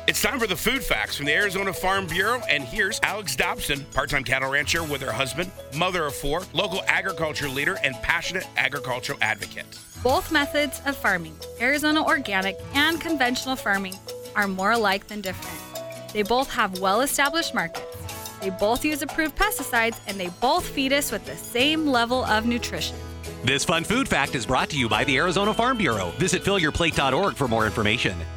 It's time for the food facts from the Arizona Farm Bureau, and here's Alex Dobson, part-time cattle rancher with her husband, mother of 4, local agriculture leader, and passionate agricultural advocate. Both methods of farming, Arizona organic and conventional farming, are more alike than different. They both have well-established markets. They both use approved pesticides, and they both feed us with the same level of nutrition. This fun food fact is brought to you by the Arizona Farm Bureau. Visit fillyourplate.org for more information.